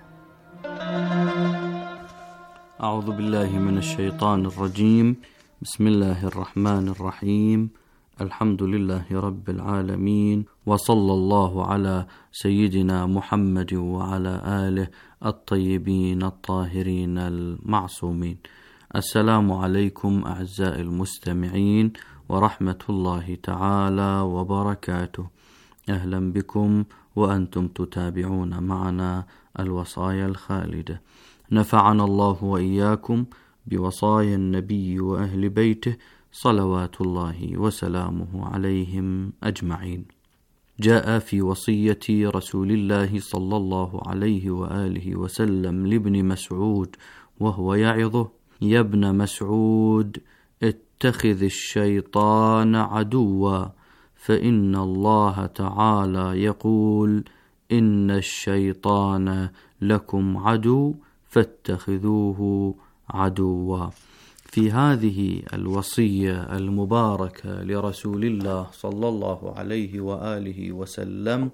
أعوذ بالله من الشيطان الرجيم. بسم الله الرحمن الرحيم. الحمد لله رب العالمين، وصلى الله على سيدنا محمد وعلى آله الطيبين الطاهرين المعصومين. السلام عليكم أعزائي المستمعين ورحمة الله تعالى وبركاته. أهلا بكم وأنتم تتابعون معنا الوصايا الخالدة. نفعنا الله وإياكم بوصايا النبي وأهل بيته صلوات الله وسلامه عليهم أجمعين. جاء في وصية رسول الله صلى الله عليه وآله وسلم لابن مسعود وهو يعظه: يا ابن مسعود، اتخذ الشيطان عدوا، فإن الله تعالى يقول: إن الشيطان لكم عدو فاتخذوه عدوا. في هذه الوصية المباركة لرسول الله صلى الله عليه وآله وسلم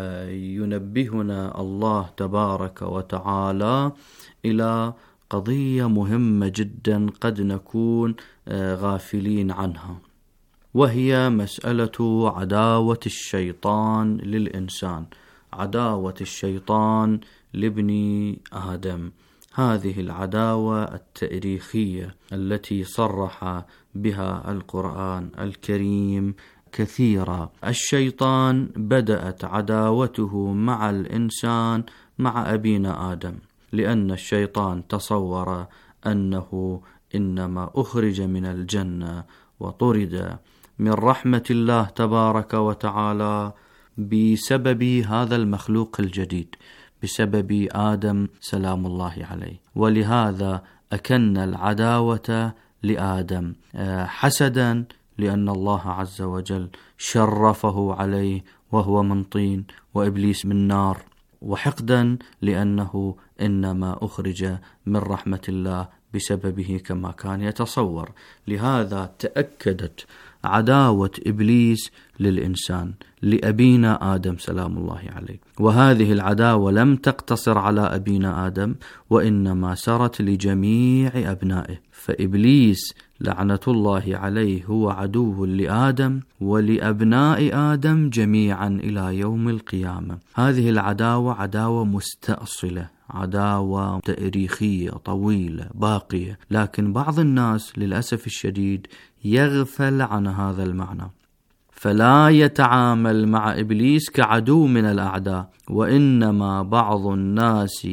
ينبهنا الله تبارك وتعالى إلى قضية مهمة جدا قد نكون غافلين عنها، وهي مسألة عداوة الشيطان للإنسان، عداوة الشيطان لابن آدم. هذه العداوة التاريخية التي صرح بها القرآن الكريم كثيرا. الشيطان بدأت عداوته مع الإنسان مع أبينا آدم، لأن الشيطان تصور أنه إنما أخرج من الجنة وطرد من رحمة الله تبارك وتعالى بسبب هذا المخلوق الجديد، بسبب آدم سلام الله عليه. ولهذا أكن العداوة لآدم، حسدا لأن الله عز وجل شرفه عليه وهو من طين وإبليس من نار، وحقدا لأنه إنما أخرج من رحمة الله بسببه كما كان يتصور. لهذا تأكدت عداوة إبليس للإنسان لأبينا آدم سلام الله عليه. وهذه العداوة لم تقتصر على أبينا آدم، وإنما سرت لجميع أبنائه، فإبليس لعنة الله عليه هو عدو لآدم ولأبناء آدم جميعا إلى يوم القيامة. هذه العداوة عداوة مستأصلة، عداوة تاريخية طويلة باقية، لكن بعض الناس للأسف الشديد يغفل عن هذا المعنى، فلا يتعامل مع إبليس كعدو من الأعداء، وإنما بعض الناس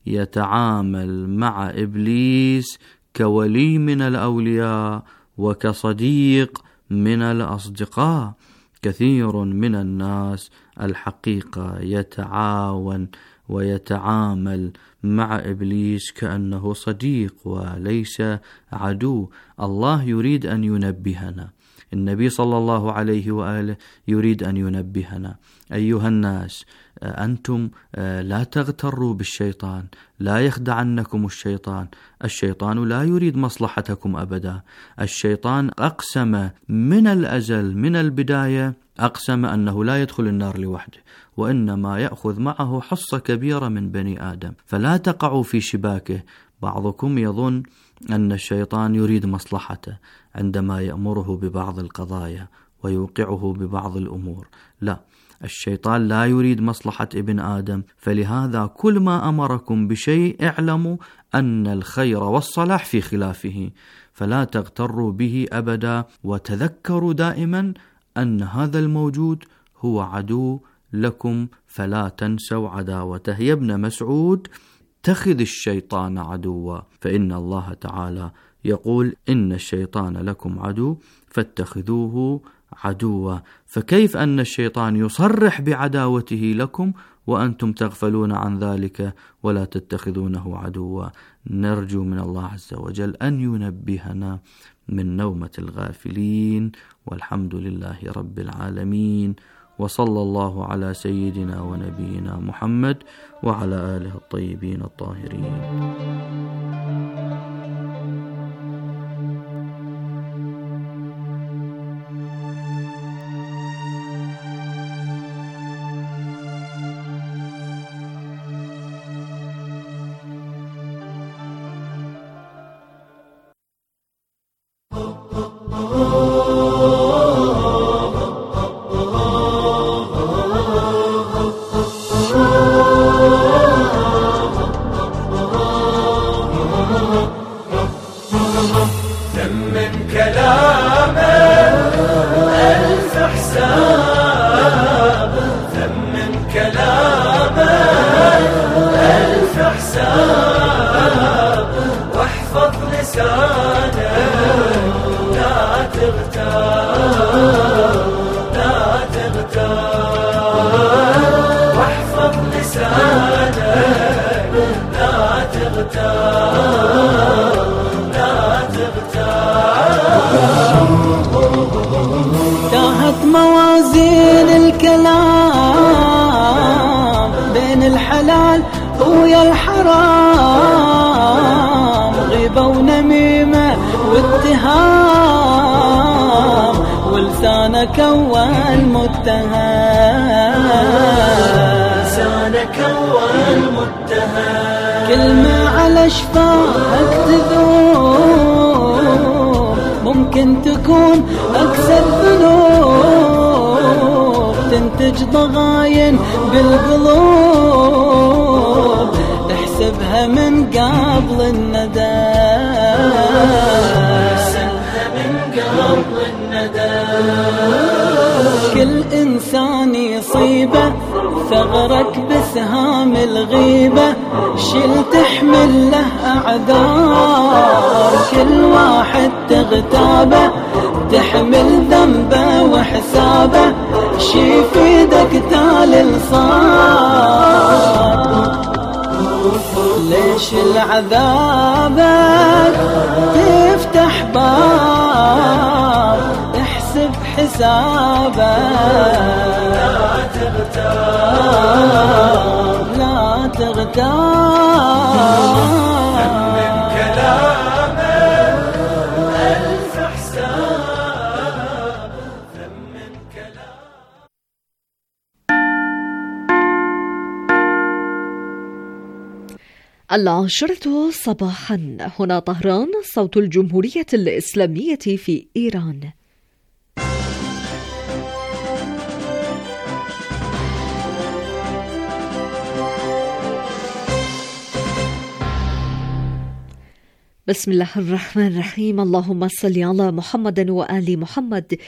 يتعامل مع إبليس كولي من الأولياء وكصديق من الأصدقاء. كثير من الناس الحقيقة يتعاون ويتعامل مع إبليس كأنه صديق وليس عدو. الله يريد أن ينبهنا، النبي صلى الله عليه وآله يريد أن ينبهنا: أيها الناس، أنتم لا تغتروا بالشيطان، لا يخدعنكم الشيطان. الشيطان لا يريد مصلحتكم أبدا. الشيطان أقسم من الأزل، من البداية أقسم أنه لا يدخل النار لوحده، وإنما يأخذ معه حصة كبيرة من بني آدم، فلا تقعوا في شباكه. بعضكم يظن أن الشيطان يريد مصلحته عندما يأمره ببعض القضايا ويوقعه ببعض الأمور. لا، الشيطان لا يريد مصلحة ابن آدم، فلهذا كل ما أمركم بشيء اعلموا أن الخير والصلاح في خلافه، فلا تغتروا به أبدا، وتذكروا دائما أن هذا الموجود هو عدو لكم، فلا تنسوا عداوته. يا ابن مسعود، اتخذ الشيطان عدوا، فإن الله تعالى يقول: إن الشيطان لكم عدو فاتخذوه عدوا. فكيف أن الشيطان يصرح بعداوته لكم وأنتم تغفلون عن ذلك ولا تتخذونه عدوا؟ نرجو من الله عز وجل أن ينبهنا من نومة الغافلين، والحمد لله رب العالمين، وصلى الله على سيدنا ونبينا محمد وعلى آله الطيبين الطاهرين. تاهت موازين الكلام بين الحلال ويا الحرام، غيبة ونميمة واتهام، ولسانك أول متهم، لسانك أول متهم، كلمة على شفاهك تذوب، ممكن تكون أكثر ذنوب، تنتج ضغاين بالقلوب، احسبها من قبل الندم، احسبها من قبل الندم، كل إنسان يصيبه ثغرك بسهام الغيبة، شل تحمل له أعذار، كل واحد تغتابه تحمل ذنبه وحسابه، شي في ايدك تالي الصار، ليش العذابك تفتح باب، احسب حسابك، لا تغتاب، لا تغتاب، من كلامه ألف حساب، من كلامه. 10 صباحا، هنا طهران، صوت الجمهورية الإسلامية في إيران. بسم الله الرحمن الرحيم. اللهم صل على محمد وآل محمد